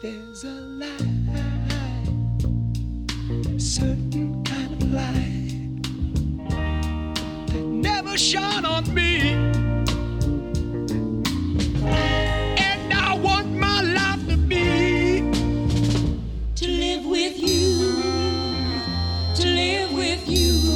There's a light, a certain kind of light that never shone on me.